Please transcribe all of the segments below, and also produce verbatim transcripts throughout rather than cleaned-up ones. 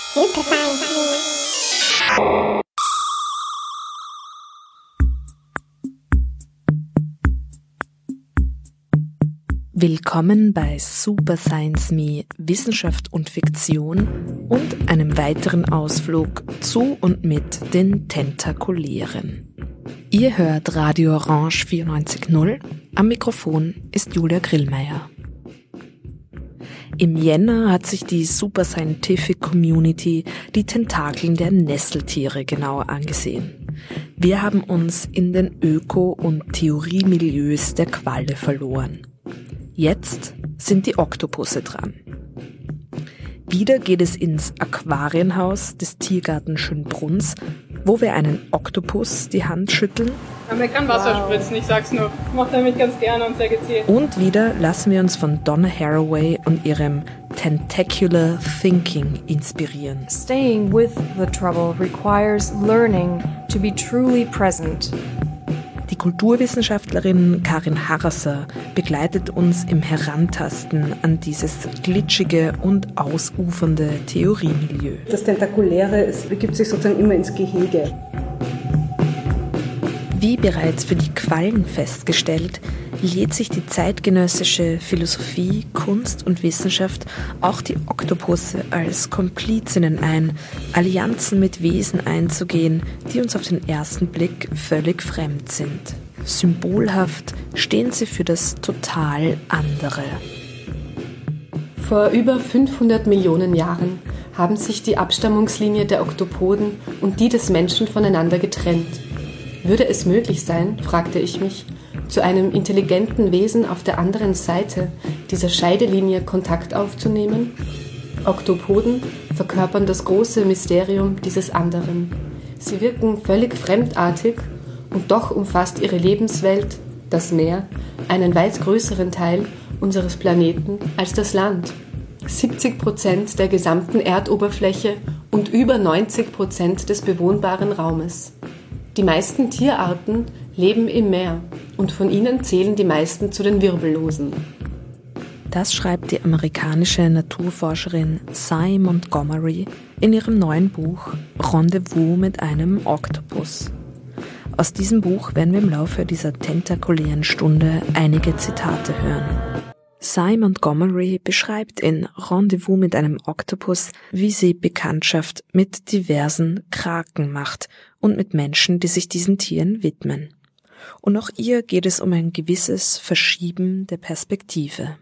Super Science Me. Willkommen bei Super Science Me, Wissenschaft und Fiktion und einem weiteren Ausflug zu und mit den Tentakulären. Ihr hört Radio Orange vierundneunzig Komma null, am Mikrofon ist Julia Grillmeier. Im Jänner hat sich die Super Scientific Community die Tentakeln der Nesseltiere genauer angesehen. Wir haben uns in den Öko- und Theoriemilieus der Qualle verloren. Jetzt sind die Oktopusse dran. Wieder geht es ins Aquarienhaus des Tiergarten Schönbrunns, wo wir einen Oktopus die Hand schütteln. Aber er kann Wasser wow. spritzen, ich sag's nur. Macht er damit ganz gerne und sehr gezielt. Und wieder lassen wir uns von Donna Haraway und ihrem Tentacular Thinking inspirieren. Staying with the trouble requires learning to be truly present. Die Kulturwissenschaftlerin Karin Harasser begleitet uns im Herantasten an dieses glitschige und ausufernde Theoriemilieu. Das Tentakuläre es begibt sich sozusagen immer ins Gehege. Wie bereits für die Quallen festgestellt, lädt sich die zeitgenössische Philosophie, Kunst und Wissenschaft auch die Oktopusse als Komplizinnen ein, Allianzen mit Wesen einzugehen, die uns auf den ersten Blick völlig fremd sind. Symbolhaft stehen sie für das total andere. Vor über fünfhundert Millionen Jahren haben sich die Abstammungslinie der Oktopoden und die des Menschen voneinander getrennt. Würde es möglich sein, fragte ich mich, zu einem intelligenten Wesen auf der anderen Seite dieser Scheidelinie Kontakt aufzunehmen? Oktopoden verkörpern das große Mysterium dieses anderen. Sie wirken völlig fremdartig und doch umfasst ihre Lebenswelt, das Meer, einen weit größeren Teil unseres Planeten als das Land. siebzig Prozent der gesamten Erdoberfläche und über neunzig Prozent des bewohnbaren Raumes. Die meisten Tierarten leben im Meer und von ihnen zählen die meisten zu den Wirbellosen. Das schreibt die amerikanische Naturforscherin Sy Montgomery in ihrem neuen Buch Rendezvous mit einem Oktopus. Aus diesem Buch werden wir im Laufe dieser tentakulären Stunde einige Zitate hören. Sy Montgomery beschreibt in Rendezvous mit einem Oktopus, wie sie Bekanntschaft mit diversen Kraken macht und mit Menschen, die sich diesen Tieren widmen. Und auch ihr geht es um ein gewisses Verschieben der Perspektive.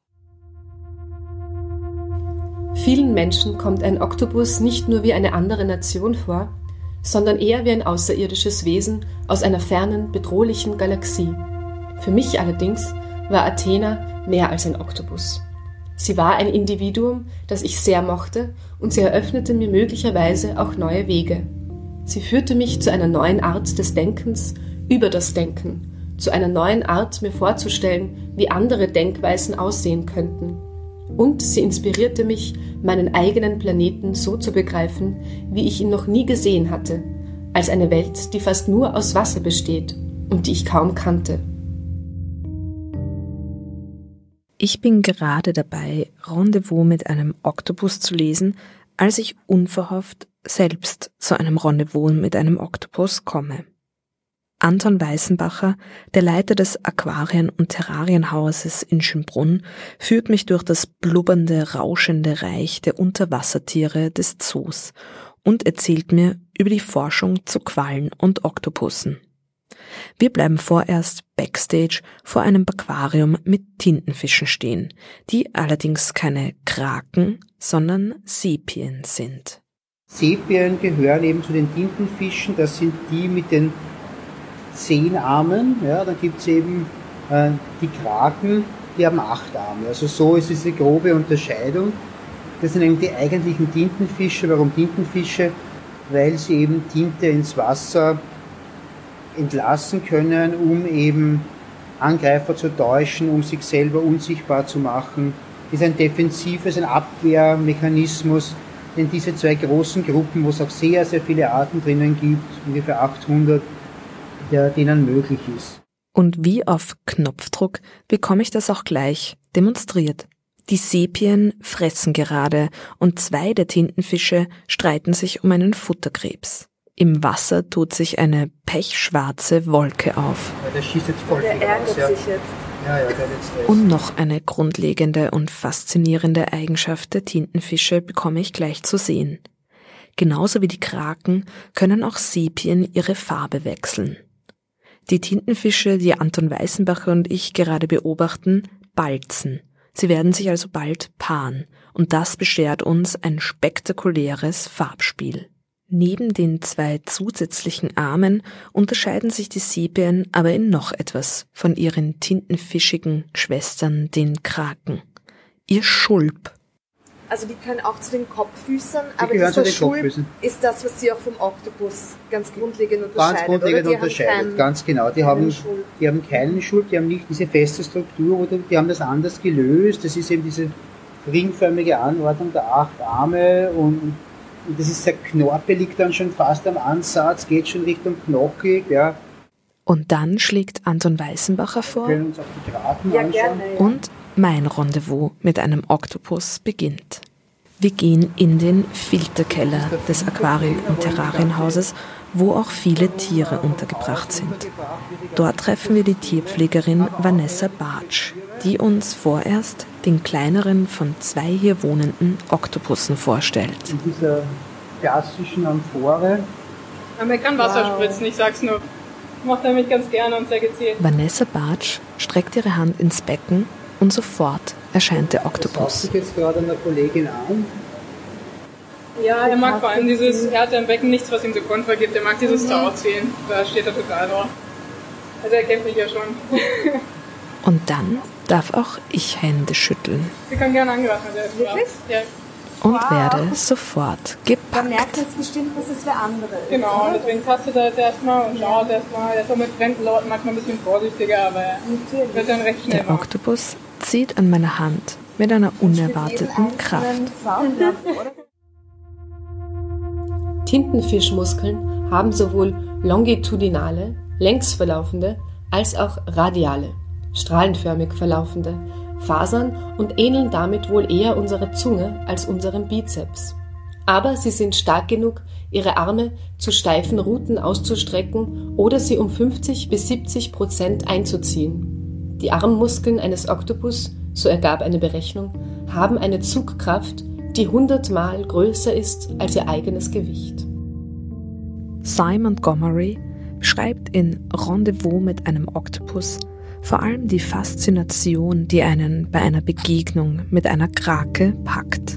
Vielen Menschen kommt ein Oktopus nicht nur wie eine andere Nation vor, sondern eher wie ein außerirdisches Wesen aus einer fernen, bedrohlichen Galaxie. Für mich allerdings war Athena mehr als ein Oktopus. Sie war ein Individuum, das ich sehr mochte, und sie eröffnete mir möglicherweise auch neue Wege. Sie führte mich zu einer neuen Art des Denkens über das Denken, zu einer neuen Art, mir vorzustellen, wie andere Denkweisen aussehen könnten. Und sie inspirierte mich, meinen eigenen Planeten so zu begreifen, wie ich ihn noch nie gesehen hatte, als eine Welt, die fast nur aus Wasser besteht und die ich kaum kannte. Ich bin gerade dabei, Rendezvous mit einem Oktopus zu lesen, als ich unverhofft selbst zu einem Rendezvous mit einem Oktopus komme. Anton Weißenbacher, der Leiter des Aquarien- und Terrarienhauses in Schönbrunn, führt mich durch das blubbernde, rauschende Reich der Unterwassertiere des Zoos und erzählt mir über die Forschung zu Quallen und Oktopussen. Wir bleiben vorerst backstage vor einem Aquarium mit Tintenfischen stehen, die allerdings keine Kraken, sondern Sepien sind. Sepien gehören eben zu den Tintenfischen, das sind die mit den zehn Armen, ja, dann gibt es eben äh, die Kraken, die haben acht Arme. Also so ist diese grobe Unterscheidung. Das sind eben die eigentlichen Tintenfische. Warum Tintenfische? Weil sie eben Tinte ins Wasser entlassen können, um eben Angreifer zu täuschen, um sich selber unsichtbar zu machen. Das ist ein defensives, ein Abwehrmechanismus, den diese zwei großen Gruppen, wo es auch sehr, sehr viele Arten drinnen gibt, ungefähr achthundert, der denen möglich ist. Und wie auf Knopfdruck bekomme ich das auch gleich demonstriert. Die Sepien fressen gerade und zwei der Tintenfische streiten sich um einen Futterkrebs. Im Wasser tut sich eine pechschwarze Wolke auf. Ja, der schießt jetzt voll Der viel ärgert aus, ja. sich jetzt. Ja, ja, der hat jetzt Stress. Und noch eine grundlegende und faszinierende Eigenschaft der Tintenfische bekomme ich gleich zu sehen. Genauso wie die Kraken können auch Sepien ihre Farbe wechseln. Die Tintenfische, die Anton Weißenbacher und ich gerade beobachten, balzen. Sie werden sich also bald paaren und das beschert uns ein spektakuläres Farbspiel. Neben den zwei zusätzlichen Armen unterscheiden sich die Sepien aber in noch etwas von ihren tintenfischigen Schwestern, den Kraken. Ihr Schulp. Also die können auch zu den Kopffüßern, Die aber gehören zu dieser den Schulp Kopffüßen. ist das, was sie auch vom Oktopus ganz grundlegend unterscheidet. Ganz grundlegend oder? Die unterscheidet, haben keinen, ganz genau. Die haben, Schulp. die haben keinen Schulp, die haben nicht diese feste Struktur, oder die haben das anders gelöst. Das ist eben diese ringförmige Anordnung der acht Arme und, und das ist sehr knorpelig dann schon fast am Ansatz, geht schon Richtung knochig. Ja. Und dann schlägt Anton Weißenbacher Wir vor können uns auch die Kraken Ja, anschauen. gerne. Ja. und mein Rendezvous mit einem Oktopus beginnt. Wir gehen in den Filterkeller des Aquarien- und Terrarienhauses, wo auch viele Tiere untergebracht sind. Dort treffen wir die Tierpflegerin Vanessa Bartsch, die uns vorerst den kleineren von zwei hier wohnenden Oktopussen vorstellt. In dieser klassischen Amphore. Aber er kann Wasser spritzen, ich sag's nur. Macht er mich ganz gerne und sehr gezielt. Vanessa Bartsch streckt ihre Hand ins Becken und sofort erscheint der Das schaut Oktopus. sich jetzt gerade einer Kollegin an. Ja, er mag vor allem dieses, er hat im Becken nichts, was ihm so Kontra gibt. Er mag dieses Tauziehen. Da steht er total drauf. Also er kennt mich ja schon. Und dann darf auch ich Hände schütteln Sie können gerne angreifen, der ist Wirklich? Ja, und werde sofort Man gepackt. merkt jetzt bestimmt, dass es wer andere ist. genau. oder? Und deswegen tastet er jetzt erstmal und schaut erstmal. Er ist auch mit fremden Leuten manchmal ein bisschen vorsichtiger, aber er Natürlich. wird dann recht schnell Der warm. Oktopus zieht an meiner Hand mit einer unerwarteten Kraft. Saugnapf, oder? Tintenfischmuskeln haben sowohl longitudinale, längs verlaufende, als auch radiale, strahlenförmig verlaufende Fasern und ähneln damit wohl eher unserer Zunge als unserem Bizeps. Aber sie sind stark genug, ihre Arme zu steifen Ruten auszustrecken oder sie um fünfzig bis siebzig Prozent einzuziehen. Die Armmuskeln eines Oktopus, so ergab eine Berechnung, haben eine Zugkraft, die hundertmal größer ist als ihr eigenes Gewicht. Cy Montgomery beschreibt in Rendezvous mit einem Oktopus vor allem die Faszination, die einen bei einer Begegnung mit einer Krake packt.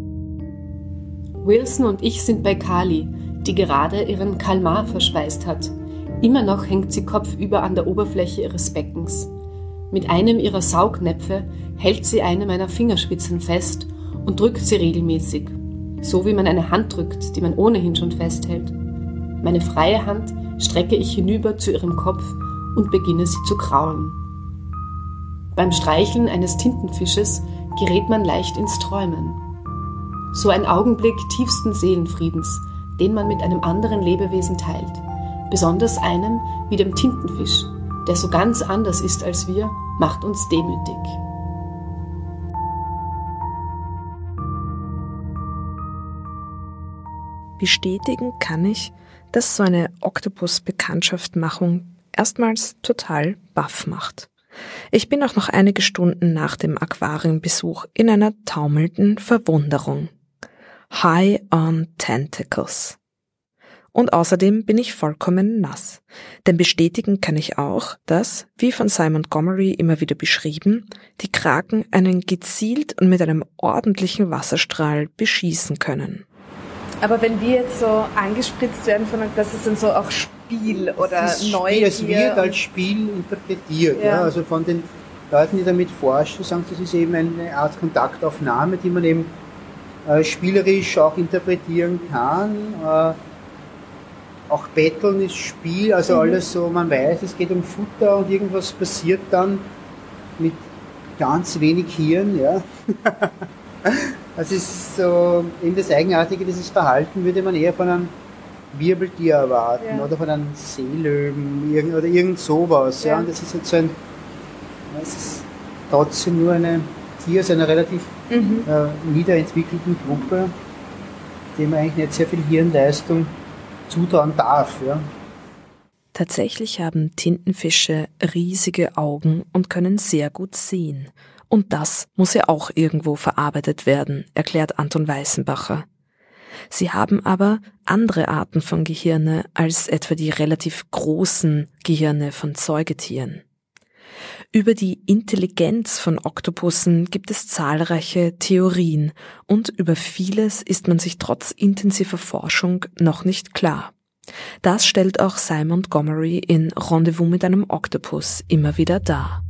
Wilson und ich sind bei Kali, die gerade ihren Kalmar verspeist hat. Immer noch hängt sie kopfüber an der Oberfläche ihres Beckens. Mit einem ihrer Saugnäpfe hält sie eine meiner Fingerspitzen fest und drückt sie regelmäßig, so wie man eine Hand drückt, die man ohnehin schon festhält. Meine freie Hand strecke ich hinüber zu ihrem Kopf und beginne sie zu kraulen. Beim Streicheln eines Tintenfisches gerät man leicht ins Träumen. So ein Augenblick tiefsten Seelenfriedens, den man mit einem anderen Lebewesen teilt, besonders einem wie dem Tintenfisch, der so ganz anders ist als wir, macht uns demütig. Bestätigen kann ich, dass so eine Oktopus-Bekanntschaftmachung erstmals total baff macht. Ich bin auch noch einige Stunden nach dem Aquarienbesuch in einer taumelnden Verwunderung. High on Tentacles. Und außerdem bin ich vollkommen nass. Denn bestätigen kann ich auch, dass, wie von Cy Montgomery immer wieder beschrieben, die Kraken einen gezielt und mit einem ordentlichen Wasserstrahl beschießen können. Aber wenn wir jetzt so angespritzt werden, von, das ist dann so auch Spiel oder Das Spiel, Neugier. es wird als Spiel interpretiert. Ja. Ja. Also von den Leuten, die damit forschen, sagen, das ist eben eine Art Kontaktaufnahme, die man eben äh, spielerisch auch interpretieren kann. Äh, auch Betteln ist Spiel, also Mhm. alles so, man weiß, es geht um Futter und irgendwas passiert dann mit ganz wenig Hirn. Ja. Das ist so, eben das Eigenartige, dieses Verhalten würde man eher von einem Wirbeltier erwarten, Ja. oder von einem Seelöwen irgend, oder irgend sowas. Ja. Ja. Und das ist jetzt so ein, es ist trotzdem nur eine Tier aus einer relativ Mhm. äh, niederentwickelten Gruppe, dem man eigentlich nicht sehr viel Hirnleistung zutrauen darf. Ja. Tatsächlich haben Tintenfische riesige Augen und können sehr gut sehen. Und das muss ja auch irgendwo verarbeitet werden, erklärt Anton Weißenbacher. Sie haben aber andere Arten von Gehirne als etwa die relativ großen Gehirne von Säugetieren. Über die Intelligenz von Oktopussen gibt es zahlreiche Theorien und über vieles ist man sich trotz intensiver Forschung noch nicht klar. Das stellt auch Cy Montgomery in Rendezvous mit einem Oktopus immer wieder dar.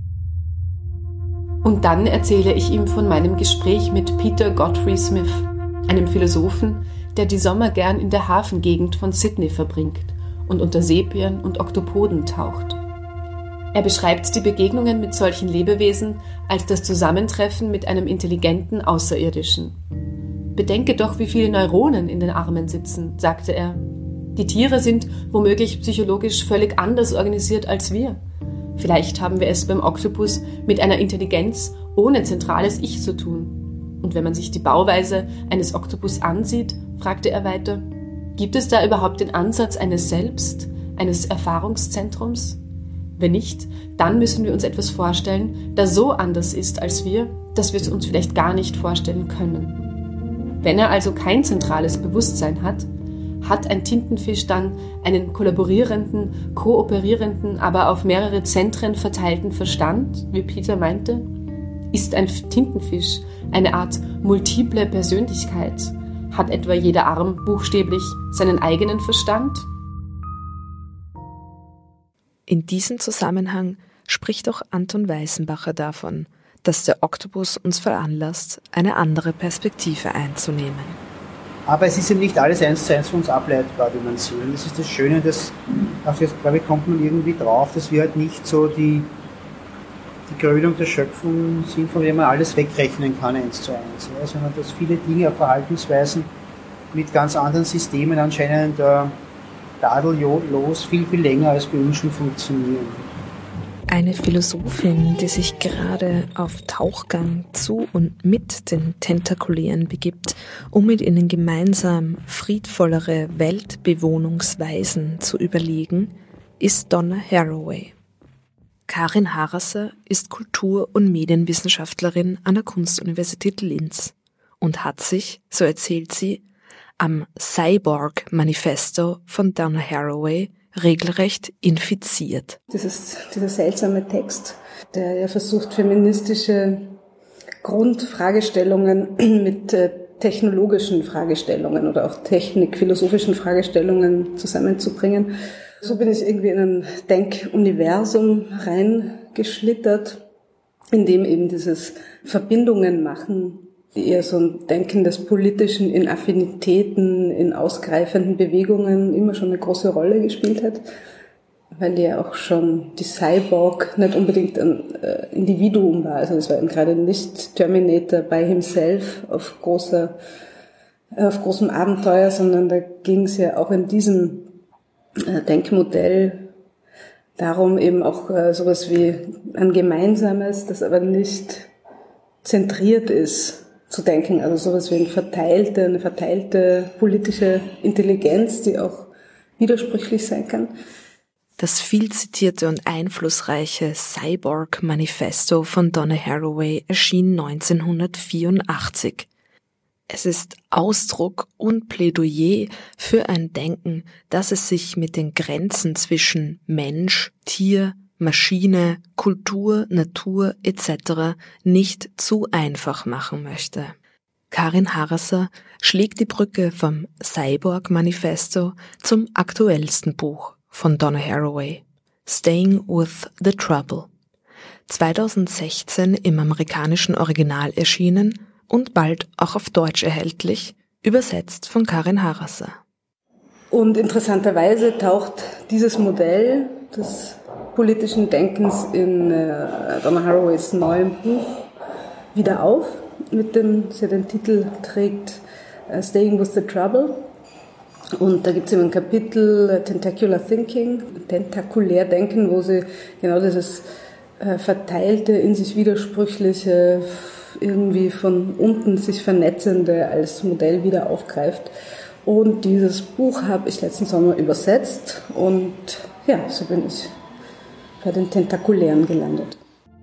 Und dann erzähle ich ihm von meinem Gespräch mit Peter Godfrey Smith, einem Philosophen, der die Sommer gern in der Hafengegend von Sydney verbringt und unter Sepien und Oktopoden taucht. Er beschreibt die Begegnungen mit solchen Lebewesen als das Zusammentreffen mit einem intelligenten Außerirdischen. Bedenke doch, wie viele Neuronen in den Armen sitzen, sagte er. Die Tiere sind womöglich psychologisch völlig anders organisiert als wir. Vielleicht haben wir es beim Oktopus mit einer Intelligenz ohne zentrales Ich zu tun. Und wenn man sich die Bauweise eines Oktopus ansieht, fragte er weiter, gibt es da überhaupt den Ansatz eines Selbst, eines Erfahrungszentrums? Wenn nicht, dann müssen wir uns etwas vorstellen, das so anders ist als wir, dass wir es uns vielleicht gar nicht vorstellen können. Wenn er also kein zentrales Bewusstsein hat, hat ein Tintenfisch dann einen kollaborierenden, kooperierenden, aber auf mehrere Zentren verteilten Verstand, wie Peter meinte? Ist ein Tintenfisch eine Art multiple Persönlichkeit? Hat etwa jeder Arm buchstäblich seinen eigenen Verstand? In diesem Zusammenhang spricht auch Anton Weißenbacher davon, dass der Oktopus uns veranlasst, eine andere Perspektive einzunehmen. Aber es ist eben nicht alles eins zu eins von uns ableitbar, wie man sieht. Und das ist das Schöne, dass, auf das, glaube ich, kommt man irgendwie drauf, dass wir halt nicht so die, die Krönung der Schöpfung sind, von der man alles wegrechnen kann, eins zu eins. Ja, sondern dass viele Dinge auf Verhaltensweisen mit ganz anderen Systemen anscheinend äh, tadellos viel, viel länger als bei uns schon funktionieren. Eine Philosophin, die sich gerade auf Tauchgang zu und mit den Tentakulären begibt, um mit ihnen gemeinsam friedvollere Weltbewohnungsweisen zu überlegen, ist Donna Haraway. Karin Harasser ist Kultur- und Medienwissenschaftlerin an der Kunstuniversität Linz und hat sich, so erzählt sie, am Cyborg-Manifesto von Donna Haraway regelrecht infiziert. Das ist dieser seltsame Text, der ja versucht, feministische Grundfragestellungen mit äh, technologischen Fragestellungen oder auch technikphilosophischen Fragestellungen zusammenzubringen. So bin ich irgendwie in ein Denkuniversum reingeschlittert, in dem eben dieses Verbindungen machen, eher so ein Denken des Politischen in Affinitäten, in ausgreifenden Bewegungen immer schon eine große Rolle gespielt hat, weil ja auch schon die Cyborg nicht unbedingt ein äh, Individuum war. Also es war eben gerade nicht Terminator by himself auf großer, äh, auf großem Abenteuer, sondern da ging es ja auch in diesem äh, Denkmodell darum, eben auch äh, sowas wie ein Gemeinsames, das aber nicht zentriert ist, zu denken, also sowas wie eine verteilte, eine verteilte politische Intelligenz, die auch widersprüchlich sein kann. Das viel zitierte und einflussreiche Cyborg-Manifesto von Donna Haraway erschien neunzehnhundertvierundachtzig. Es ist Ausdruck und Plädoyer für ein Denken, dass es sich mit den Grenzen zwischen Mensch, Tier, Maschine, Kultur, Natur et cetera nicht zu einfach machen möchte. Karin Harasser schlägt die Brücke vom Cyborg-Manifesto zum aktuellsten Buch von Donna Haraway, Staying with the Trouble, zweitausendsechzehn im amerikanischen Original erschienen und bald auch auf Deutsch erhältlich, übersetzt von Karin Harasser. Und interessanterweise taucht dieses Modell des politischen Denkens in äh, Donna Haraways neuem Buch wieder auf, mit dem sie den Titel trägt uh, Staying with the Trouble. Und da gibt es eben ein Kapitel uh, Tentacular Thinking, tentakulär Denken, wo sie genau dieses äh, verteilte, in sich widersprüchliche, irgendwie von unten sich vernetzende als Modell wieder aufgreift. Und dieses Buch habe ich letzten Sommer übersetzt und ja, so bin ich bei den Tentakulären gelandet.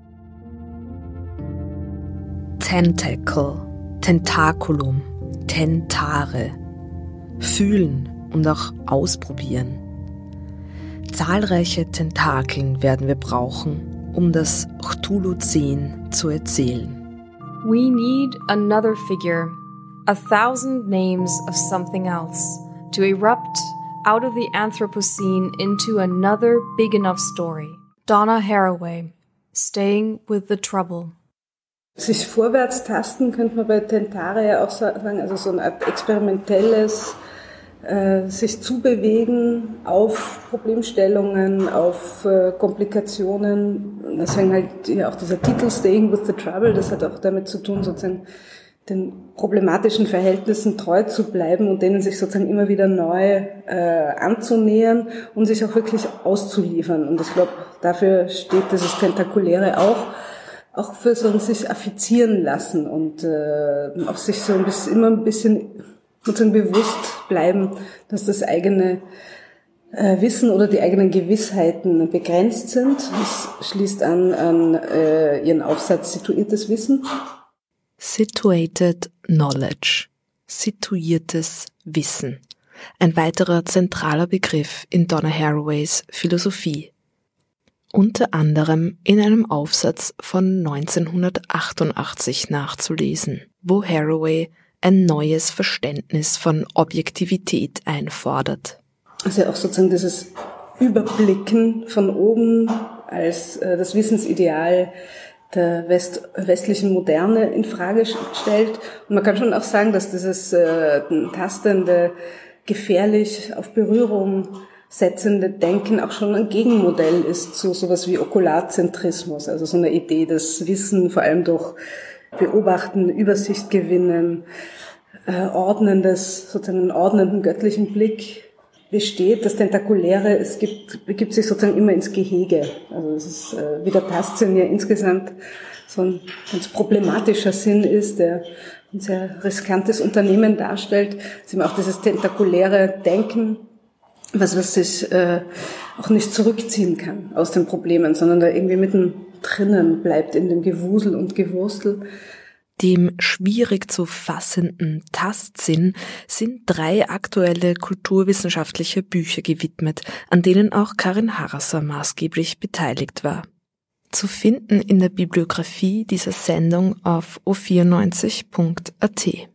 Tentacle, Tentakulum, Tentare. Fühlen und auch ausprobieren. Zahlreiche Tentakeln werden wir brauchen, um das Cthulhu-Zehn zu erzählen. We need another figure, a thousand names of something else, to erupt out of the Anthropocene into another big enough story. Donna Haraway, Staying with the Trouble. Sich vorwärts tasten könnte man bei Tentare ja auch sagen, also so eine Art experimentelles äh, sich zubewegen auf Problemstellungen, auf äh, Komplikationen. Deswegen halt ja auch dieser Titel Staying with the Trouble, das hat auch damit zu tun, sozusagen den problematischen Verhältnissen treu zu bleiben und denen sich sozusagen immer wieder neu äh, anzunähern und sich auch wirklich auszuliefern. Und ich glaube, dafür steht dieses Tentakuläre auch, auch für so ein sich affizieren lassen und äh, auch sich so ein bisschen, immer ein bisschen sozusagen bewusst bleiben, dass das eigene äh, Wissen oder die eigenen Gewissheiten begrenzt sind. Das schließt an an äh, ihren Aufsatz Situiertes Wissen. Situated Knowledge, situiertes Wissen, ein weiterer zentraler Begriff in Donna Haraways Philosophie. Unter anderem in einem Aufsatz von neunzehnhundertachtundachtzig nachzulesen, wo Haraway ein neues Verständnis von Objektivität einfordert. Also auch sozusagen dieses Überblicken von oben als äh, das Wissensideal der West, westlichen Moderne in Frage stellt. Und man kann schon auch sagen, dass dieses äh, tastende, gefährlich auf Berührung setzende Denken auch schon ein Gegenmodell ist zu sowas wie Okularzentrismus, also so eine Idee, dass Wissen vor allem durch Beobachten, Übersicht gewinnen, äh, ordnendes, sozusagen einen ordnenden göttlichen Blick besteht. Das Tentakuläre, es gibt, begibt sich sozusagen immer ins Gehege. Also es ist, äh, wie der Tastsinn ja insgesamt so ein ganz problematischer Sinn ist, der ein sehr riskantes Unternehmen darstellt, ist eben auch dieses tentakuläre Denken, was, was sich äh, auch nicht zurückziehen kann aus den Problemen, sondern da irgendwie mitten drinnen bleibt in dem Gewusel und Gewurstel. Dem schwierig zu fassenden Tastsinn sind drei aktuelle kulturwissenschaftliche Bücher gewidmet, an denen auch Karin Harasser maßgeblich beteiligt war. Zu finden in der Bibliografie dieser Sendung auf o vierundneunzig punkt a t.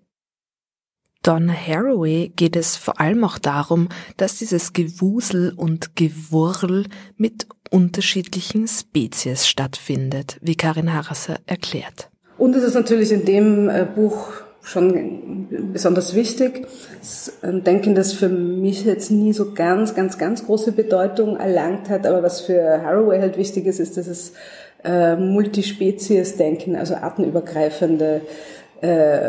Donna Haraway geht es vor allem auch darum, dass dieses Gewusel und Gewurl mit unterschiedlichen Spezies stattfindet, wie Karin Harasser erklärt. Und es ist natürlich in dem Buch schon besonders wichtig. Das ist ein Denken, das für mich jetzt nie so ganz, ganz, ganz große Bedeutung erlangt hat. Aber was für Haraway halt wichtig ist, ist dieses äh, Multispezies-Denken, also artenübergreifende äh,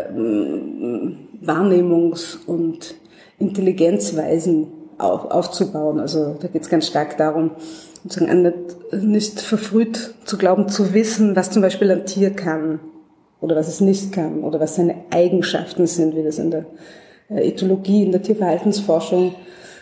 Wahrnehmungs- und Intelligenzweisen auf, aufzubauen. Also da geht es ganz stark darum, sozusagen nicht, nicht verfrüht zu glauben, zu wissen, was zum Beispiel ein Tier kann oder was es nicht kann oder was seine Eigenschaften sind, wie das in der Ethologie, in der Tierverhaltensforschung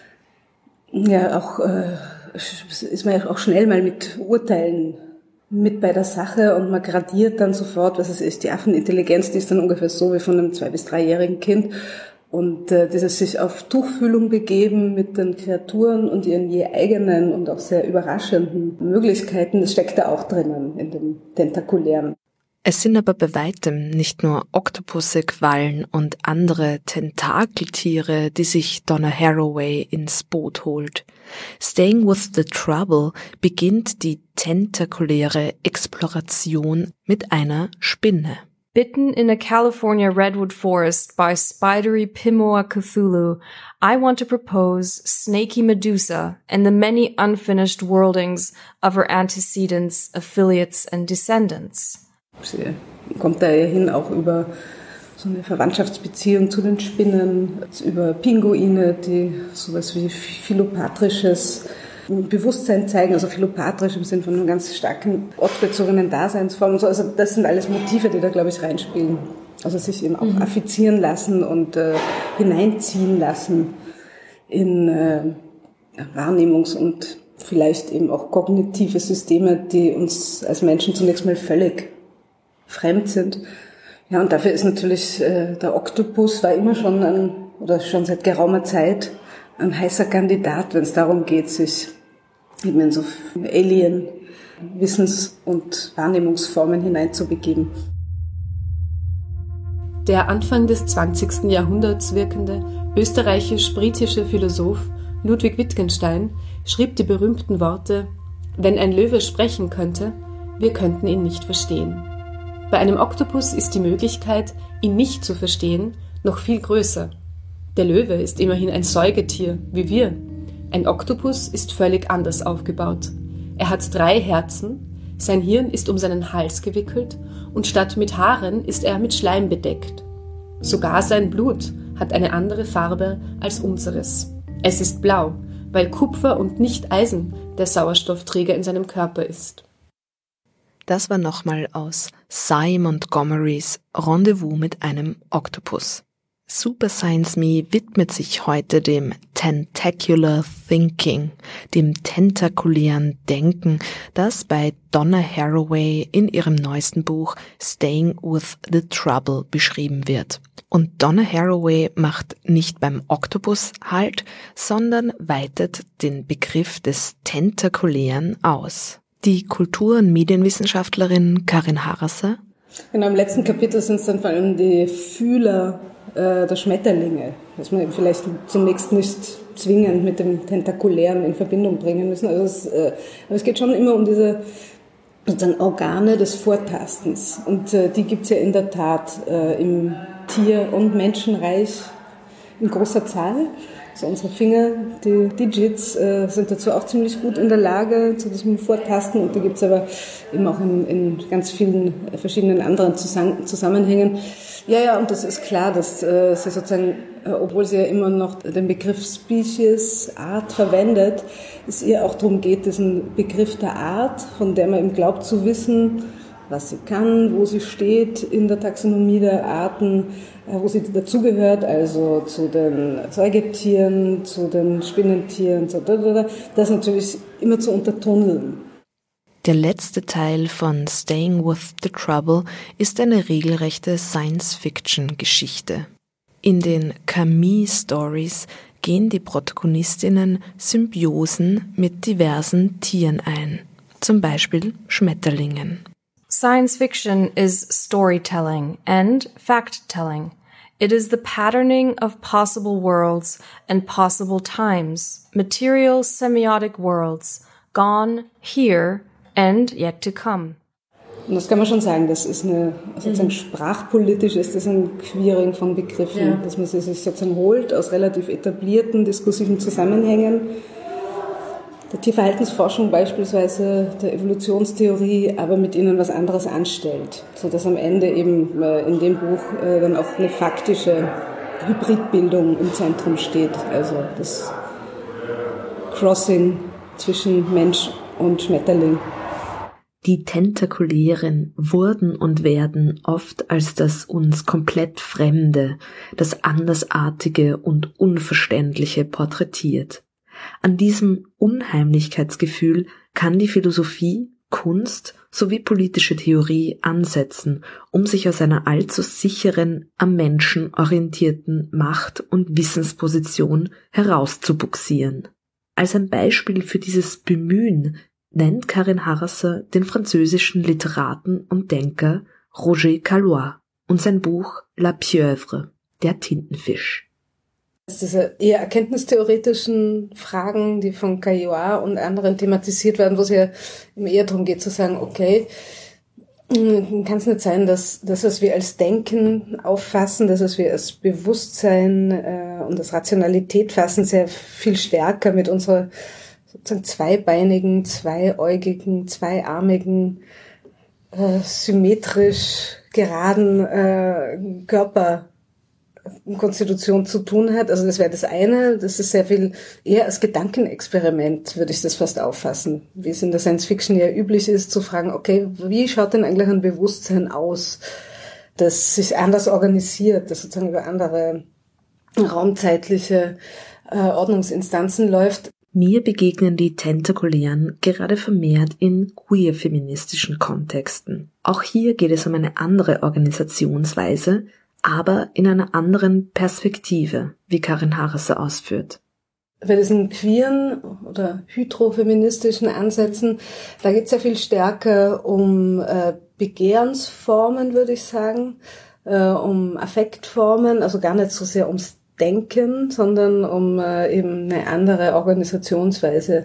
ja auch äh, ist man ja auch schnell mal mit Urteilen mit bei der Sache und man gradiert dann sofort, was es ist. Die Affenintelligenz, die ist dann ungefähr so wie von einem zwei- bis dreijährigen Kind. Und äh, dieses sich auf Tuchfühlung begeben mit den Kreaturen und ihren je eigenen und auch sehr überraschenden Möglichkeiten, das steckt da auch drinnen in dem Tentakulären. Es sind aber bei weitem nicht nur Oktopusse, Quallen und andere Tentakeltiere, die sich Donna Haraway ins Boot holt. Staying with the Trouble beginnt die tentakuläre Exploration mit einer Spinne. Bitten in a California redwood forest by spidery Pimoa Cthulhu, I want to propose Snaky Medusa and the many unfinished worldings of her antecedents, affiliates and descendants. Sie kommt da hin auch über so eine Verwandtschaftsbeziehung zu den Spinnen, über Pinguine, die sowas wie Philopatrisches Bewusstsein zeigen, also philopatrisch im Sinne von einer ganz starken ortsbezogenen Daseinsform und so. Also das sind alles Motive, die da, glaube ich, reinspielen. Also sich eben auch mhm. affizieren lassen und äh, hineinziehen lassen in äh, Wahrnehmungs- und vielleicht eben auch kognitive Systeme, die uns als Menschen zunächst mal völlig fremd sind. Ja, und dafür ist natürlich äh, der Oktopus war immer schon ein, oder schon seit geraumer Zeit ein heißer Kandidat, wenn es darum geht, sich eben in so Alien-Wissens- und Wahrnehmungsformen hineinzubegeben. Der Anfang des zwanzigsten Jahrhunderts wirkende österreichisch-britische Philosoph Ludwig Wittgenstein schrieb die berühmten Worte: Wenn ein Löwe sprechen könnte, wir könnten ihn nicht verstehen. Bei einem Oktopus ist die Möglichkeit, ihn nicht zu verstehen, noch viel größer. Der Löwe ist immerhin ein Säugetier, wie wir. Ein Oktopus ist völlig anders aufgebaut. Er hat drei Herzen, sein Hirn ist um seinen Hals gewickelt und statt mit Haaren ist er mit Schleim bedeckt. Sogar sein Blut hat eine andere Farbe als unseres. Es ist blau, weil Kupfer und nicht Eisen der Sauerstoffträger in seinem Körper ist. Das war nochmal aus Cy Montgomerys Rendezvous mit einem Oktopus. Super Science Me widmet sich heute dem Tentacular Thinking, dem tentakulären Denken, das bei Donna Haraway in ihrem neuesten Buch Staying with the Trouble beschrieben wird. Und Donna Haraway macht nicht beim Oktopus Halt, sondern weitet den Begriff des Tentakulären aus. Die Kultur- und Medienwissenschaftlerin Karin Harasser. Genau, im letzten Kapitel sind es dann vor allem die Fühler äh, der Schmetterlinge, dass man eben vielleicht zunächst nicht zwingend mit dem Tentakulären in Verbindung bringen müssen. Also es, äh, aber es geht schon immer um diese sozusagen Organe des Vortastens. Und äh, die gibt es ja in der Tat äh, im Tier- und Menschenreich in großer Zahl. Also unsere Finger, die Digits, äh, sind dazu auch ziemlich gut in der Lage, zu diesem Vortasten. Und die gibt es aber eben auch in, in ganz vielen verschiedenen anderen Zusammen- Zusammenhängen. Ja, ja, und das ist klar, dass äh, sie sozusagen, äh, obwohl sie ja immer noch den Begriff Species, Art verwendet, es ihr auch darum geht, diesen Begriff der Art, von der man eben glaubt zu wissen, was sie kann, wo sie steht in der Taxonomie der Arten, wo sie dazugehört, also zu den Säugetieren, zu den Spinnentieren, so, das natürlich immer zu untertunneln. Der letzte Teil von Staying with the Trouble ist eine regelrechte Science-Fiction-Geschichte. In den Camus-Stories gehen die Protagonistinnen Symbiosen mit diversen Tieren ein, zum Beispiel Schmetterlingen. Science fiction is storytelling and fact-telling. It is the patterning of possible worlds and possible times, material semiotic worlds, gone, here, and yet to come. Und das kann man schon sagen, das ist eine, sozusagen mhm. sprachpolitisch ist das ein Queering von Begriffen, ja. dass man sie sich sozusagen holt aus relativ etablierten diskursiven Zusammenhängen, der Tierverhaltensforschung beispielsweise, der Evolutionstheorie, aber mit ihnen was anderes anstellt, sodass am Ende eben in dem Buch dann auch eine faktische Hybridbildung im Zentrum steht, also das Crossing zwischen Mensch und Schmetterling. Die Tentakulären wurden und werden oft als das uns komplett Fremde, das Andersartige und Unverständliche porträtiert. An diesem Unheimlichkeitsgefühl kann die Philosophie, Kunst sowie politische Theorie ansetzen, um sich aus einer allzu sicheren, am Menschen orientierten Macht- und Wissensposition herauszubuxieren. Als ein Beispiel für dieses Bemühen nennt Karin Harasser den französischen Literaten und Denker Roger Caillois und sein Buch La Pieuvre, der Tintenfisch. Diese eher erkenntnistheoretischen Fragen, die von Caillois und anderen thematisiert werden, wo es ja eher darum geht zu sagen, okay, kann es nicht sein, dass das, was wir als Denken auffassen, das, was wir als Bewusstsein äh, und als Rationalität fassen, sehr viel stärker mit unserer sozusagen zweibeinigen, zweiäugigen, zweiarmigen, äh, symmetrisch geraden äh, Körper Konstitution zu tun hat. Also das wäre das eine. Das ist sehr viel eher als Gedankenexperiment, würde ich das fast auffassen. Wie es in der Science Fiction ja üblich ist, zu fragen, okay, wie schaut denn eigentlich ein Bewusstsein aus, das sich anders organisiert, das sozusagen über andere raumzeitliche äh, Ordnungsinstanzen läuft. Mir begegnen die Tentakulären gerade vermehrt in queer-feministischen Kontexten. Auch hier geht es um eine andere Organisationsweise, aber in einer anderen Perspektive, wie Karin Harasser ausführt. Bei diesen queeren oder hydrofeministischen Ansätzen, da geht es ja viel stärker um äh, Begehrensformen, würde ich sagen, äh, um Affektformen, also gar nicht so sehr ums Denken, sondern um äh, eben eine andere Organisationsweise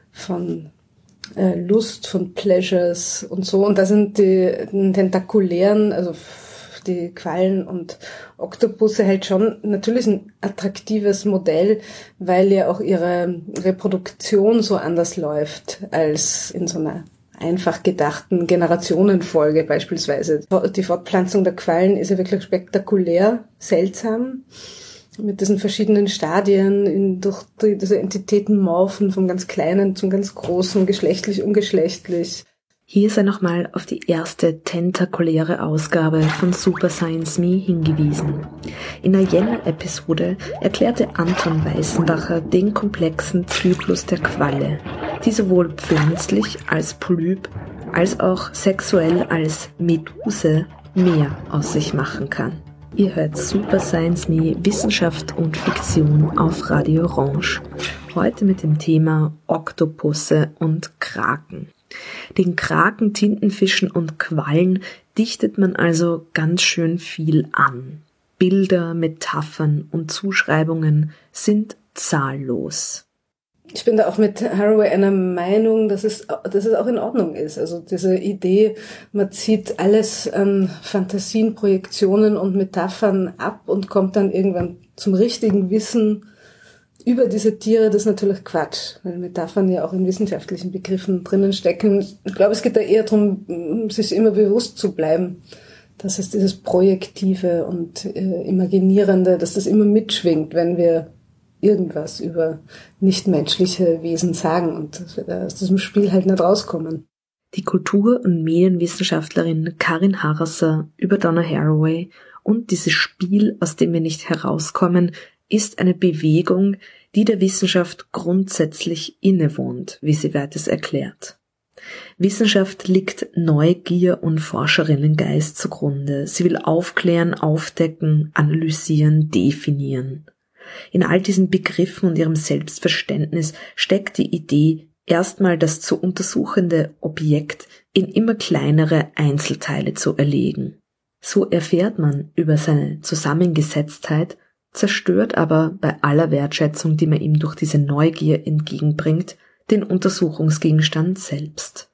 von äh, Lust, von Pleasures und so. Und da sind die, die tentakulären, also die Quallen und Oktopusse halt schon natürlich ein attraktives Modell, weil ja auch ihre Reproduktion so anders läuft als in so einer einfach gedachten Generationenfolge beispielsweise. Die Fortpflanzung der Quallen ist ja wirklich spektakulär, seltsam, mit diesen verschiedenen Stadien, in, durch die, diese Entitäten morphen, vom ganz Kleinen zum ganz Großen, geschlechtlich, ungeschlechtlich. Hier sei nochmal auf die erste tentakuläre Ausgabe von Super Science Me hingewiesen. In der Jänner-Episode erklärte Anton Weißenbacher den komplexen Zyklus der Qualle, die sowohl pflanzlich als Polyp als auch sexuell als Meduse mehr aus sich machen kann. Ihr hört Super Science Me Wissenschaft und Fiktion auf Radio Orange. Heute mit dem Thema Oktopusse und Kraken. Den Kraken, Tintenfischen und Quallen dichtet man also ganz schön viel an. Bilder, Metaphern und Zuschreibungen sind zahllos. Ich bin da auch mit Haraway einer Meinung, dass es, dass es auch in Ordnung ist. Also diese Idee, man zieht alles an Fantasien, Projektionen und Metaphern ab und kommt dann irgendwann zum richtigen Wissen über diese Tiere, das ist natürlich Quatsch, weil Metaphern ja auch in wissenschaftlichen Begriffen drinnen stecken. Ich glaube, es geht da eher darum, sich immer bewusst zu bleiben, dass es dieses Projektive und äh, Imaginierende, dass das immer mitschwingt, wenn wir irgendwas über nichtmenschliche Wesen sagen und dass wir da aus diesem Spiel halt nicht rauskommen. Die Kultur- und Medienwissenschaftlerin Karin Harasser über Donna Haraway und dieses Spiel, aus dem wir nicht herauskommen, ist eine Bewegung, die der Wissenschaft grundsätzlich innewohnt, wie sie weiters erklärt. Wissenschaft liegt Neugier und Forscherinnengeist zugrunde. Sie will aufklären, aufdecken, analysieren, definieren. In all diesen Begriffen und ihrem Selbstverständnis steckt die Idee, erstmal das zu untersuchende Objekt in immer kleinere Einzelteile zu erlegen. So erfährt man über seine Zusammengesetztheit, zerstört aber bei aller Wertschätzung, die man ihm durch diese Neugier entgegenbringt, den Untersuchungsgegenstand selbst.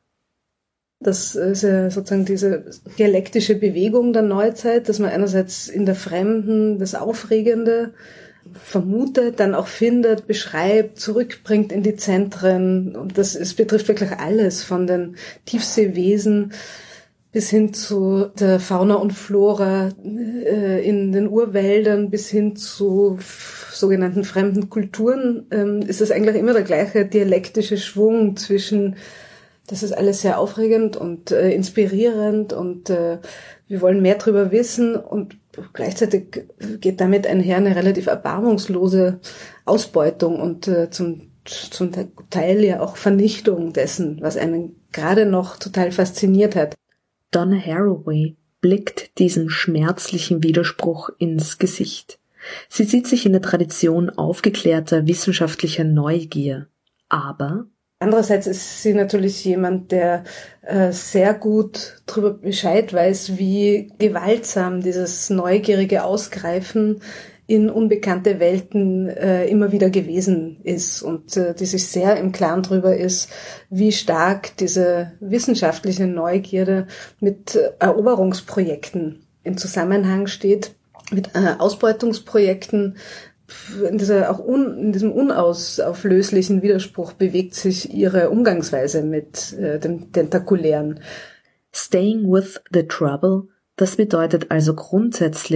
Das ist ja sozusagen diese dialektische Bewegung der Neuzeit, dass man einerseits in der Fremden das Aufregende vermutet, dann auch findet, beschreibt, zurückbringt in die Zentren. Und das es betrifft wirklich alles, von den Tiefseewesen bis hin zu der Fauna und Flora äh, in den Urwäldern, bis hin zu f- sogenannten fremden Kulturen, ähm, ist es eigentlich immer der gleiche dialektische Schwung zwischen, das ist alles sehr aufregend und äh, inspirierend und äh, wir wollen mehr drüber wissen und gleichzeitig geht damit einher eine relativ erbarmungslose Ausbeutung und äh, zum, zum Teil ja auch Vernichtung dessen, was einen gerade noch total fasziniert hat. Donna Haraway blickt diesem schmerzlichen Widerspruch ins Gesicht. Sie sieht sich in der Tradition aufgeklärter wissenschaftlicher Neugier, aber andererseits ist sie natürlich jemand, der äh, sehr gut darüber Bescheid weiß, wie gewaltsam dieses neugierige Ausgreifen in unbekannte Welten äh, immer wieder gewesen ist und äh, die sich sehr im Klaren darüber ist, wie stark diese wissenschaftliche Neugierde mit äh, Eroberungsprojekten in Zusammenhang steht, mit äh, Ausbeutungsprojekten. In dieser auch un, in diesem unauslöslichen Widerspruch bewegt sich ihre Umgangsweise mit äh, dem Tentakulären. Staying with the trouble, das bedeutet also grundsätzlich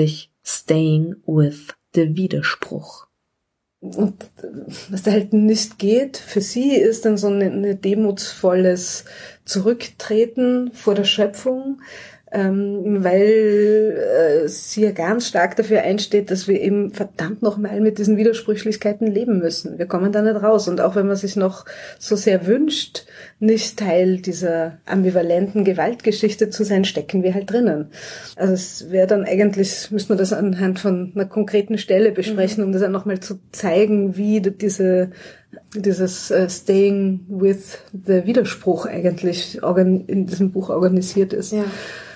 Staying with the Widerspruch. Und was da halt nicht geht, für sie ist dann so ein, ein demutsvolles Zurücktreten vor der Schöpfung, ähm, weil äh, sie ja ganz stark dafür einsteht, dass wir eben verdammt nochmal mit diesen Widersprüchlichkeiten leben müssen. Wir kommen da nicht raus. Und auch wenn man sich noch so sehr wünscht, nicht Teil dieser ambivalenten Gewaltgeschichte zu sein, stecken wir halt drinnen. Also es wäre dann eigentlich, müsste man das anhand von einer konkreten Stelle besprechen, mhm. um das dann nochmal zu zeigen, wie diese dieses uh, Staying with the Widerspruch eigentlich organ- in diesem Buch organisiert ist. Ja.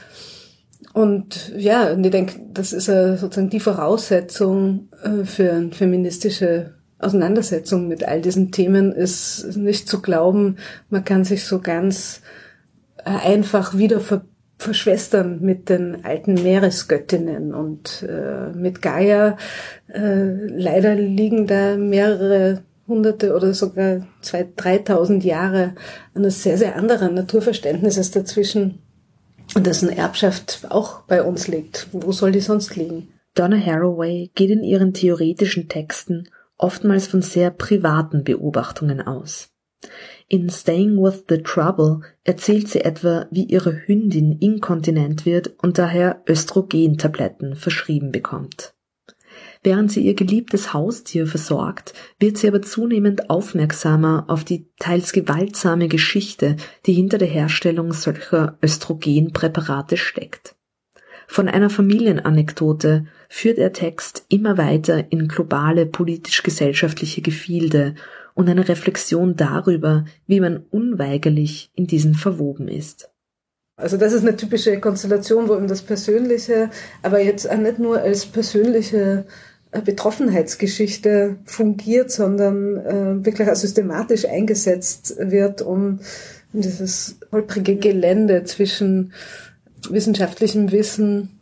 Und ja, und ich denke, das ist uh, sozusagen die Voraussetzung uh, für eine feministische Auseinandersetzung mit all diesen Themen, ist nicht zu glauben, man kann sich so ganz uh, einfach wieder ver- verschwestern mit den alten Meeresgöttinnen und uh, mit Gaia. Uh, leider liegen da mehrere Hunderte oder sogar zwei, dreitausend Jahre eines sehr, sehr anderen Naturverständnisses dazwischen, dessen Erbschaft auch bei uns liegt. Wo soll die sonst liegen? Donna Haraway geht in ihren theoretischen Texten oftmals von sehr privaten Beobachtungen aus. In Staying with the Trouble erzählt sie etwa, wie ihre Hündin inkontinent wird und daher Östrogentabletten verschrieben bekommt. Während sie ihr geliebtes Haustier versorgt, wird sie aber zunehmend aufmerksamer auf die teils gewaltsame Geschichte, die hinter der Herstellung solcher Östrogenpräparate steckt. Von einer Familienanekdote führt ihr Text immer weiter in globale politisch-gesellschaftliche Gefilde und eine Reflexion darüber, wie man unweigerlich in diesen verwoben ist. Also das ist eine typische Konstellation, wo eben das Persönliche, aber jetzt auch nicht nur als persönliche Betroffenheitsgeschichte fungiert, sondern äh, wirklich auch systematisch eingesetzt wird, um dieses holprige Gelände zwischen wissenschaftlichem Wissen,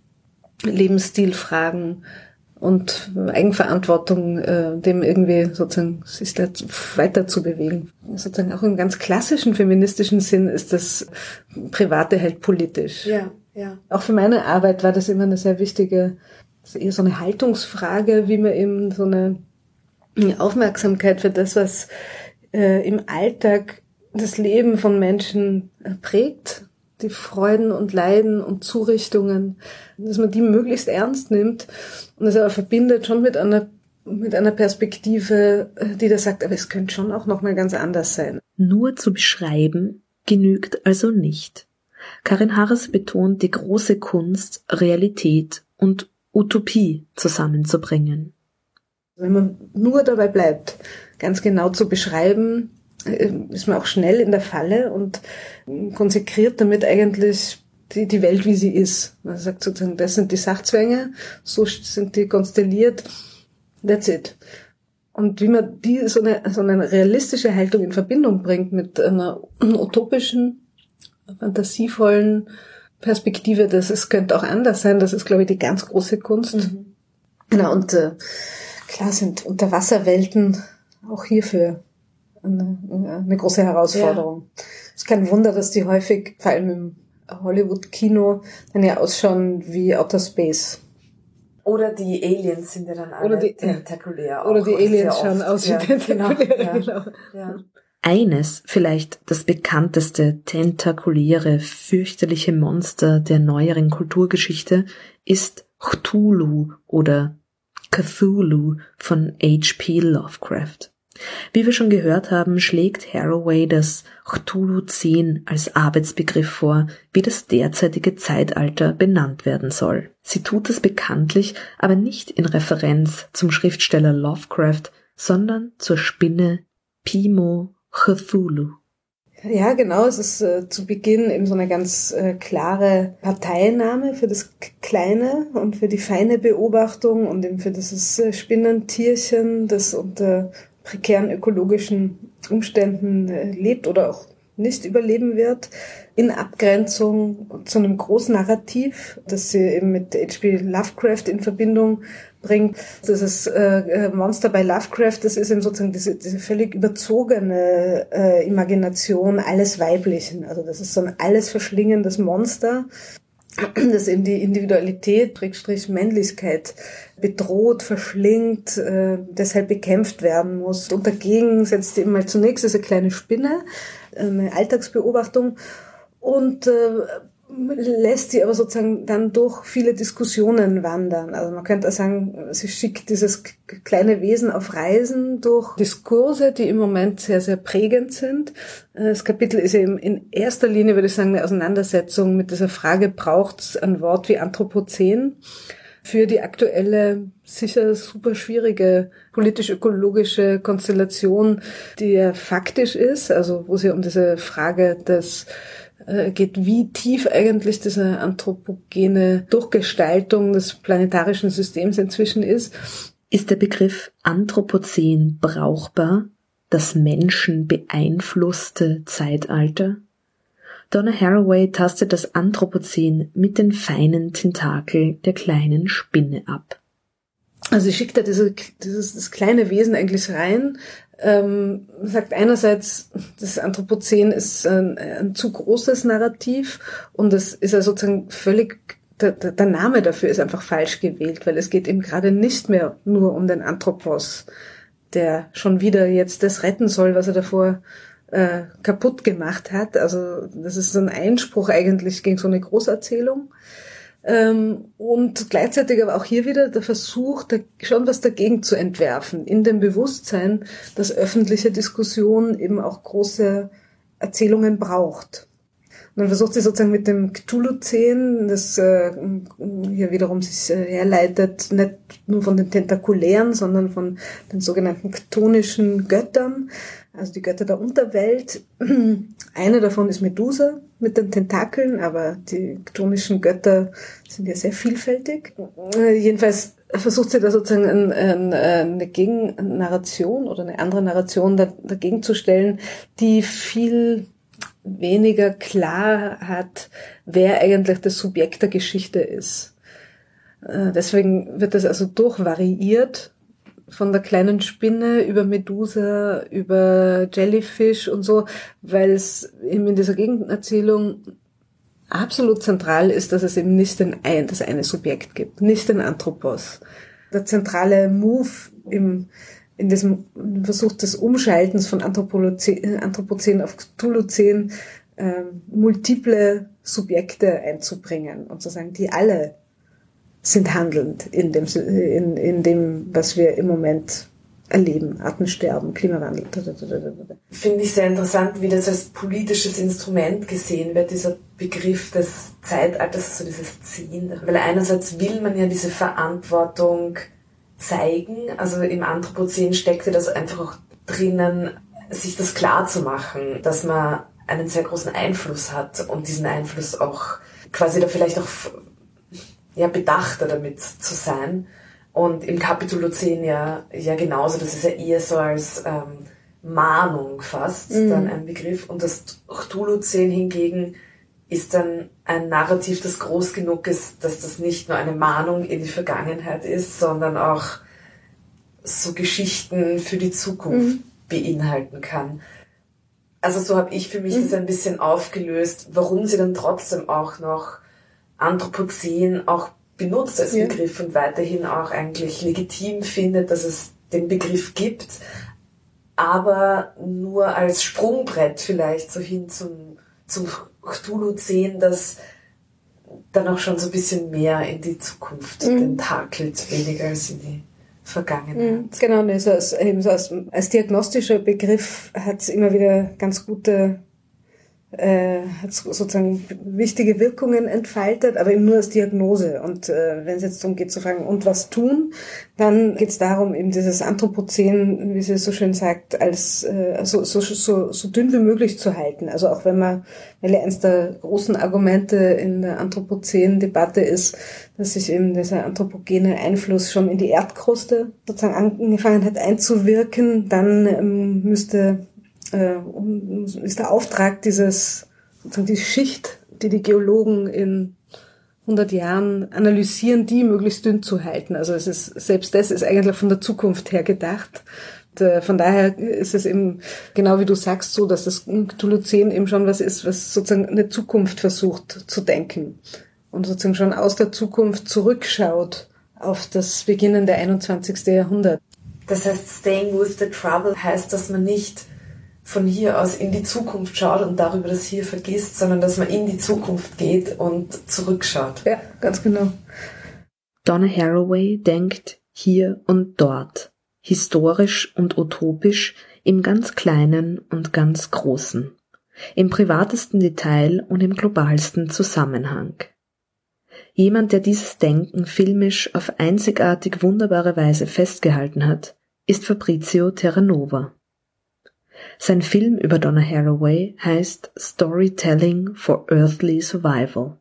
Lebensstilfragen und Eigenverantwortung, äh, dem irgendwie sozusagen sich da weiter zu bewegen. Sozusagen auch im ganz klassischen feministischen Sinn ist das Private halt politisch. Ja, ja. Auch für meine Arbeit war das immer eine sehr wichtige, das ist eher so eine Haltungsfrage, wie man eben so eine Aufmerksamkeit für das, was äh, im Alltag das Leben von Menschen äh, prägt, die Freuden und Leiden und Zurichtungen, dass man die möglichst ernst nimmt und das aber verbindet schon mit einer mit einer Perspektive, die da sagt, aber es könnte schon auch noch mal ganz anders sein. Nur zu beschreiben genügt also nicht. Karin Harres betont die große Kunst, Realität und Utopie zusammenzubringen. Wenn man nur dabei bleibt, ganz genau zu beschreiben, ist man auch schnell in der Falle und konsekriert damit eigentlich die, die Welt, wie sie ist. Man sagt sozusagen, das sind die Sachzwänge, so sind die konstelliert, that's it. Und wie man die so eine, so eine realistische Haltung in Verbindung bringt mit einer utopischen, fantasievollen Perspektive, das es könnte auch anders sein, das ist, glaube ich, die ganz große Kunst. Mhm. Genau, und äh, klar sind Unterwasserwelten auch hierfür eine, eine große Herausforderung. Es ja. ist kein Wunder, dass die häufig, vor allem im Hollywood-Kino, dann ja ausschauen wie Outer Space. Oder die Aliens sind ja dann alle oder die, tentakulär. Oder die Aliens schauen oft. aus wie ja, tentakulär. Genau, ja. Genau. Ja. Eines, vielleicht das bekannteste, tentakuläre, fürchterliche Monster der neueren Kulturgeschichte ist Cthulhu oder Cthulhu von H P Lovecraft. Wie wir schon gehört haben, schlägt Haraway das Cthulhu zehn als Arbeitsbegriff vor, wie das derzeitige Zeitalter benannt werden soll. Sie tut es bekanntlich, aber nicht in Referenz zum Schriftsteller Lovecraft, sondern zur Spinne Pimo Cthulhu. Ja, genau. Es ist äh, zu Beginn eben so eine ganz äh, klare Parteinahme für das Kleine und für die feine Beobachtung und eben für dieses äh, Spinnentierchen, das unter prekären ökologischen Umständen äh, lebt oder auch nicht überleben wird, in Abgrenzung zu einem großen Narrativ, das sie eben mit H P Lovecraft in Verbindung bringt. Dieses äh, Monster bei Lovecraft, das ist eben sozusagen diese, diese völlig überzogene äh, Imagination alles Weiblichen. Also das ist so ein alles verschlingendes Monster. dass eben die Individualität, Schrägstrich Männlichkeit bedroht, verschlingt, äh, deshalb bekämpft werden muss. Und dagegen setzt sie eben mal zunächst diese kleine Spinne, eine Alltagsbeobachtung, und äh, lässt sie aber sozusagen dann durch viele Diskussionen wandern. Also man könnte auch sagen, sie schickt dieses kleine Wesen auf Reisen durch Diskurse, die im Moment sehr, sehr prägend sind. Das Kapitel ist eben in erster Linie, würde ich sagen, eine Auseinandersetzung mit dieser Frage, braucht es ein Wort wie Anthropozän für die aktuelle, sicher super schwierige politisch-ökologische Konstellation, die ja faktisch ist, also wo es ja um diese Frage des geht, wie tief eigentlich diese anthropogene Durchgestaltung des planetarischen Systems inzwischen ist. Ist der Begriff Anthropozän brauchbar, das Menschen beeinflusste Zeitalter? Donna Haraway tastet das Anthropozän mit den feinen Tentakeln der kleinen Spinne ab. Also sie schickt da diese, dieses das kleine Wesen eigentlich rein, ähm, sagt einerseits, das Anthropozän ist ein, ein zu großes Narrativ und das ist ja sozusagen völlig, der, der Name dafür ist einfach falsch gewählt, weil es geht eben gerade nicht mehr nur um den Anthropos, der schon wieder jetzt das retten soll, was er davor äh, kaputt gemacht hat. Also das ist so ein Einspruch eigentlich gegen so eine Großerzählung. Ähm, und gleichzeitig aber auch hier wieder der Versuch, da schon was dagegen zu entwerfen, in dem Bewusstsein, dass öffentliche Diskussion eben auch große Erzählungen braucht. Und dann versucht sie sozusagen mit dem Cthulhu-Zehn, das äh, hier wiederum sich äh, herleitet, nicht nur von den Tentakulären, sondern von den sogenannten chthonischen Göttern, also die Götter der Unterwelt. Eine davon ist Medusa mit den Tentakeln, aber die chthonischen Götter sind ja sehr vielfältig. Äh, jedenfalls versucht sie da sozusagen ein, ein, eine Gegennarration oder eine andere Narration da, dagegen zu stellen, die viel weniger klar hat, wer eigentlich das Subjekt der Geschichte ist. Äh, deswegen wird das also durchvariiert, von der kleinen Spinne über Medusa, über Jellyfish und so, weil es eben in dieser Gegenerzählung absolut zentral ist, dass es eben nicht den ein, das eine Subjekt gibt, nicht den Anthropos. Der zentrale Move im, in diesem Versuch des Umschaltens von Anthropozän, Anthropozän auf Cthulhu-Zän, äh, multiple Subjekte einzubringen und zu sagen, die alle sind handelnd in dem, in, in dem, was wir im Moment erleben. Artensterben, Klimawandel. Finde ich sehr interessant, wie das als politisches Instrument gesehen wird, dieser Begriff des Zeitalters, also dieses Ziehen. Weil einerseits will man ja diese Verantwortung zeigen, also im Anthropozän steckte das einfach auch drinnen, sich das klar zu machen, dass man einen sehr großen Einfluss hat und diesen Einfluss auch quasi da vielleicht auch ja, bedachter damit zu sein. Und im Kapitulozän ja, ja genauso, das ist ja eher so als ähm, Mahnung fast mhm. dann ein Begriff. Und das Cthulhu-Zän hingegen ist dann ein Narrativ, das groß genug ist, dass das nicht nur eine Mahnung in die Vergangenheit ist, sondern auch so Geschichten für die Zukunft mhm. beinhalten kann. Also so habe ich für mich mhm. das ein bisschen aufgelöst, warum sie dann trotzdem auch noch Anthropozän auch benutzt als ja. Begriff und weiterhin auch eigentlich legitim findet, dass es den Begriff gibt, aber nur als Sprungbrett vielleicht so hin zum, zum Cthulhu-Zän, das dann auch schon so ein bisschen mehr in die Zukunft mhm. tentakelt, weniger als in die Vergangenheit. Genau, ne, so als, eben so als, als diagnostischer Begriff hat es immer wieder ganz gute äh, hat sozusagen wichtige Wirkungen entfaltet, aber eben nur als Diagnose. Und äh, wenn es jetzt darum geht zu fragen, und was tun, dann geht es darum, eben dieses Anthropozän, wie sie so schön sagt, als äh, so, so, so, so dünn wie möglich zu halten. Also auch wenn man, weil ja eines der großen Argumente in der Anthropozän-Debatte ist, dass sich eben dieser anthropogene Einfluss schon in die Erdkruste sozusagen angefangen hat einzuwirken, dann ähm, müsste ist der Auftrag dieses, sozusagen die Schicht, die die Geologen in hundert Jahren analysieren, die möglichst dünn zu halten. Also es ist, selbst das ist eigentlich von der Zukunft her gedacht. Von daher ist es eben, genau wie du sagst, so, dass das Cthulhu-Zän eben schon was ist, was sozusagen eine Zukunft versucht zu denken. und sozusagen schon aus der Zukunft zurückschaut auf das beginnende einundzwanzigste Jahrhundert. Das heißt, staying with the trouble heißt, dass man nicht von hier aus in die Zukunft schaut und darüber das Hier vergisst, sondern dass man in die Zukunft geht und zurückschaut. Ja, ganz genau. Donna Haraway denkt hier und dort, historisch und utopisch, im ganz Kleinen und ganz Großen, im privatesten Detail und im globalsten Zusammenhang. Jemand, der dieses Denken filmisch auf einzigartig wunderbare Weise festgehalten hat, ist Fabrizio Terranova. Sein Film über Donna Haraway heißt Storytelling for Earthly Survival.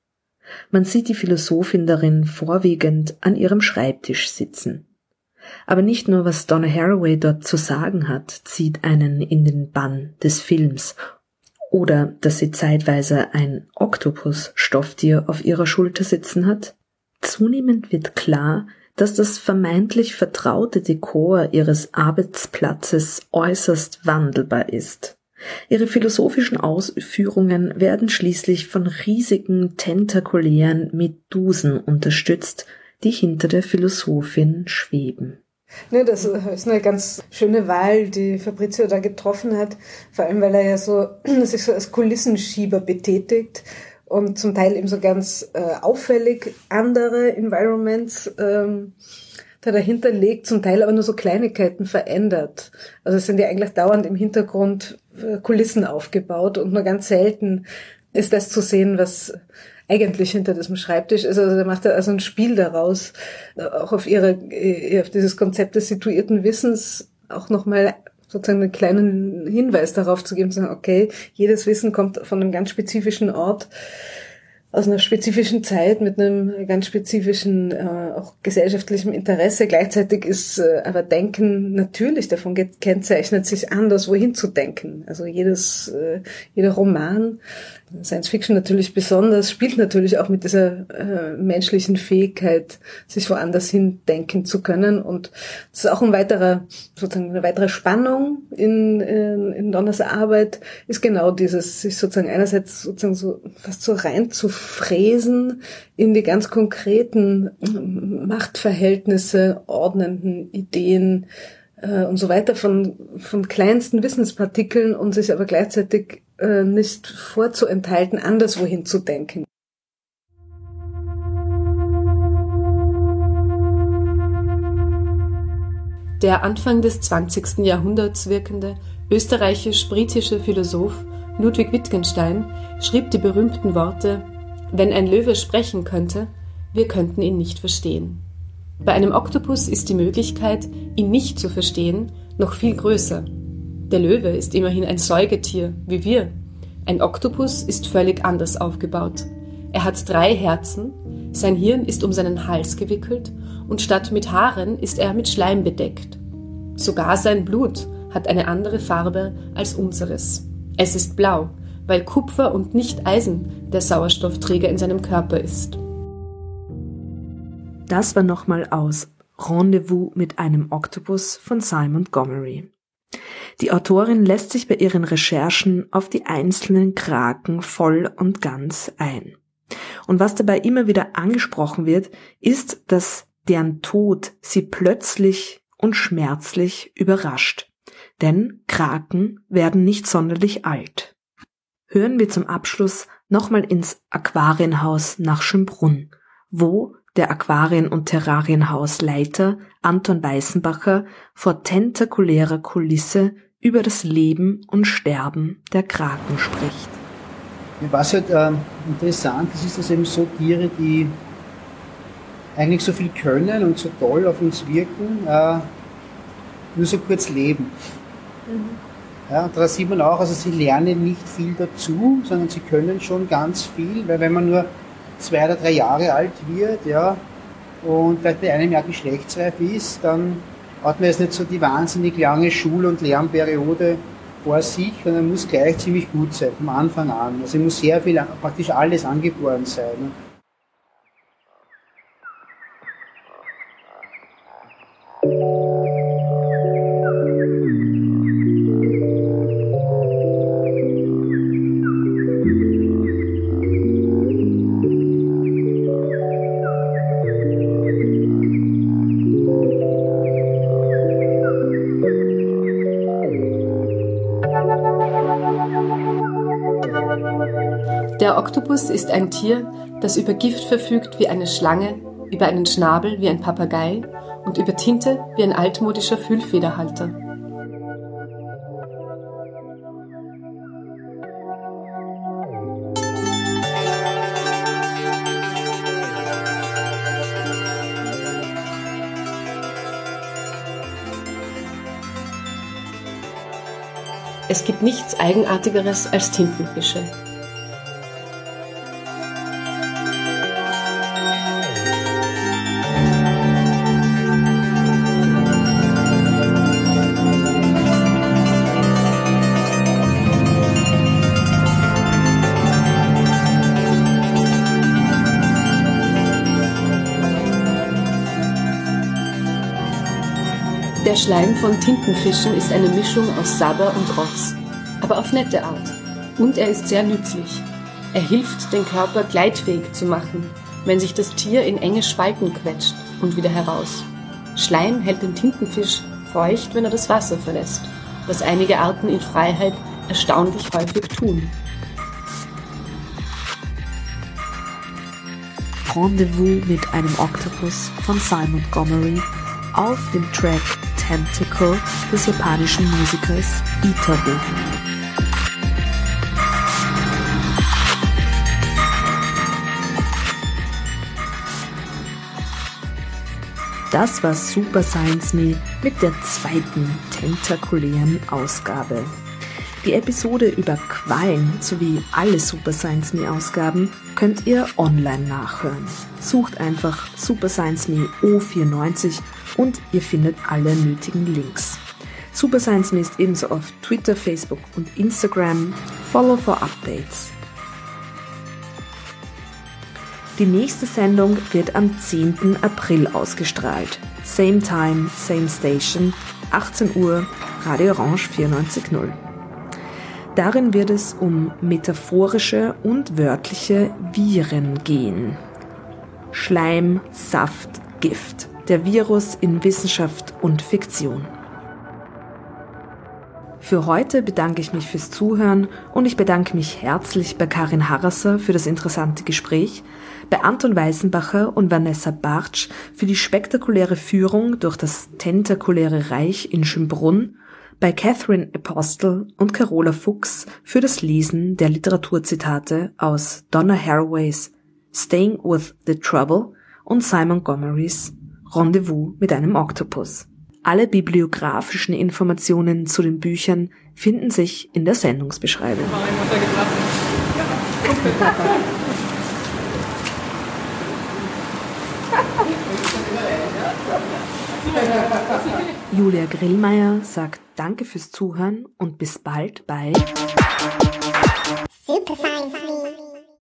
Man sieht die Philosophin darin vorwiegend an ihrem Schreibtisch sitzen. Aber nicht nur, was Donna Haraway dort zu sagen hat, zieht einen in den Bann des Films, oder dass sie zeitweise ein Oktopus-Stofftier auf ihrer Schulter sitzen hat. Zunehmend wird klar, dass das vermeintlich vertraute Dekor ihres Arbeitsplatzes äußerst wandelbar ist. Ihre philosophischen Ausführungen werden schließlich von riesigen, tentakulären Medusen unterstützt, die hinter der Philosophin schweben. Ne, das ist eine ganz schöne Wahl, die Fabrizio da getroffen hat, vor allem weil er ja so sich so als Kulissenschieber betätigt und zum Teil eben so ganz äh, auffällig andere Environments ähm, da dahinter legt, zum Teil aber nur so Kleinigkeiten verändert. Also es sind ja eigentlich dauernd im Hintergrund äh, Kulissen aufgebaut und nur ganz selten ist das zu sehen, was eigentlich hinter diesem Schreibtisch ist. Also da macht er also ein Spiel daraus, auch auf ihre, auf dieses Konzept des situierten Wissens auch nochmal sozusagen einen kleinen Hinweis darauf zu geben, zu sagen, okay, jedes Wissen kommt von einem ganz spezifischen Ort, aus einer spezifischen Zeit mit einem ganz spezifischen äh, auch gesellschaftlichem Interesse. Gleichzeitig ist äh, aber Denken natürlich davon gekennzeichnet, sich anders wohin zu denken. Also jedes, äh, jeder Roman, Science Fiction natürlich besonders, spielt natürlich auch mit dieser äh, menschlichen Fähigkeit, sich woanders hin denken zu können. Und das ist auch ein weiterer, sozusagen eine weitere Spannung in, in, in Donnas Arbeit, ist genau dieses, sich sozusagen einerseits sozusagen so fast so rein zu fräsen in die ganz konkreten Machtverhältnisse, ordnenden Ideen äh, und so weiter von, von kleinsten Wissenspartikeln und sich aber gleichzeitig äh, nicht vorzuenthalten, anderswohin zu denken. Der Anfang des zwanzigsten Jahrhunderts wirkende österreichisch-britische Philosoph Ludwig Wittgenstein schrieb die berühmten Worte: Wenn ein Löwe sprechen könnte, wir könnten ihn nicht verstehen. Bei einem Oktopus ist die Möglichkeit, ihn nicht zu verstehen, noch viel größer. Der Löwe ist immerhin ein Säugetier, wie wir. Ein Oktopus ist völlig anders aufgebaut. Er hat drei Herzen, sein Hirn ist um seinen Hals gewickelt und statt mit Haaren ist er mit Schleim bedeckt. Sogar sein Blut hat eine andere Farbe als unseres. Es ist blau, weil Kupfer und nicht Eisen der Sauerstoffträger in seinem Körper ist. Das war nochmal aus Rendezvous mit einem Oktopus von Simon Montgomery. Die Autorin lässt sich bei ihren Recherchen auf die einzelnen Kraken voll und ganz ein. Und was dabei immer wieder angesprochen wird, ist, dass deren Tod sie plötzlich und schmerzlich überrascht. Denn Kraken werden nicht sonderlich alt. Hören wir zum Abschluss nochmal ins Aquarienhaus nach Schönbrunn, wo der Aquarien- und Terrarienhausleiter Anton Weißenbacher vor tentakulärer Kulisse über das Leben und Sterben der Kraken spricht. Was halt äh, interessant ist, ist, dass eben so Tiere, die eigentlich so viel können und so toll auf uns wirken, äh, nur so kurz leben. Mhm. Ja, und da sieht man auch, also sie lernen nicht viel dazu, sondern sie können schon ganz viel, weil wenn man nur zwei oder drei Jahre alt wird, ja, und vielleicht bei einem Jahr geschlechtsreif ist, dann hat man jetzt nicht so die wahnsinnig lange Schul- und Lernperiode vor sich, sondern muss gleich ziemlich gut sein, vom Anfang an. Also muss sehr viel, praktisch alles angeboren sein. Der Oktopus ist ein Tier, das über Gift verfügt wie eine Schlange, über einen Schnabel wie ein Papagei und über Tinte wie ein altmodischer Füllfederhalter. Es gibt nichts Eigenartigeres als Tintenfische. Der Schleim von Tintenfischen ist eine Mischung aus Sabber und Rotz, aber auf nette Art. Und er ist sehr nützlich. Er hilft, den Körper gleitfähig zu machen, wenn sich das Tier in enge Spalten quetscht und wieder heraus. Schleim hält den Tintenfisch feucht, wenn er das Wasser verlässt, was einige Arten in Freiheit erstaunlich häufig tun. Rendezvous mit einem Oktopus von Simon Montgomery auf dem Track Tentacle des japanischen Musikers Itabu. Das war Super Science Me mit der zweiten tentakulären Ausgabe. Die Episode über Quallen sowie alle Super Science Me Ausgaben könnt ihr online nachhören. Sucht einfach Super Science Me O vierundneunzig und ihr findet alle nötigen Links. Super Science Me ist ebenso auf Twitter, Facebook und Instagram. Follow for Updates. Die nächste Sendung wird am zehnten April ausgestrahlt. Same Time, Same Station, achtzehn Uhr, Radio Orange vierundneunzig Komma null. Darin wird es um metaphorische und wörtliche Viren gehen. Schleim, Saft, Gift. Der Virus in Wissenschaft und Fiktion. Für heute bedanke ich mich fürs Zuhören und ich bedanke mich herzlich bei Karin Harrasser für das interessante Gespräch, bei Anton Weißenbacher und Vanessa Bartsch für die spektakuläre Führung durch das tentakuläre Reich in Schönbrunn, bei Catherine Apostel und Carola Fuchs für das Lesen der Literaturzitate aus Donna Haraway's Staying with the Trouble und Simon Montgomerys Rendezvous mit einem Oktopus. Alle bibliografischen Informationen zu den Büchern finden sich in der Sendungsbeschreibung. Julia Grillmeier sagt Danke fürs Zuhören und bis bald bei Super Science Me.